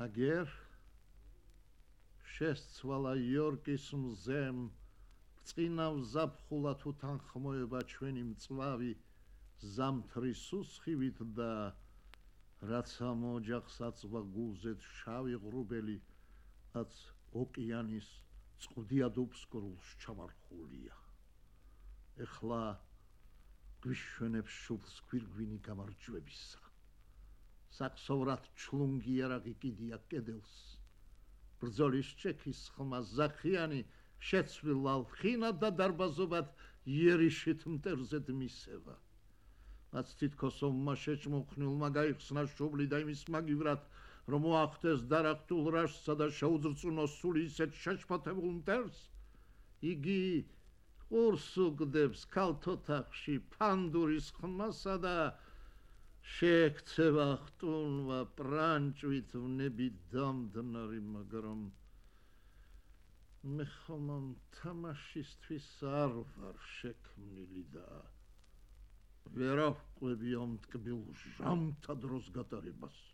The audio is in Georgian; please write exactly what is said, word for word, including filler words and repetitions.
აგერ შესცვალა იორკის მზემ წინავ ზაფხულად უთანხმოება ჩვენი მწვავი ზამთრის სუსხივით და რაც ამ ოჯახს აწვა გულზედ შავი ღრუბელი რაც ოკეანის წყუდიად უფსკრულს ჩამარხულია ეხლა გვიშვენებს შუბლს გვირგვინი გამარჯვებისა საქსოვრად ჩლუნგი იარაღი კიდია კედელს ბრძოლის ჭექის ხმა ზახიანი შეცვლილ ალხინად და დარბაზობად იერიშით მტერზედ მისევა რაც თითქოს ომმა შეჭმუხნილმა გაიხსნა შუბლი და იმის მაგივრად რომ მოახდეს დარახტულ რაშსა და შეუძრწუნოს სული ისეთ შეშფოთებულ მტერს იგი ყურს უგდებს ქალთოთახში ფანდურის ხმასა და შეექცევა ხტუნვა პრანჭვით ვნები დამდნარი მაგრამ მე ხომ ამ თამაშისთვის არ ვარ შექმნილი და ვერ ავყვები ამ ტკბილ ჟამთა დროს გატარებას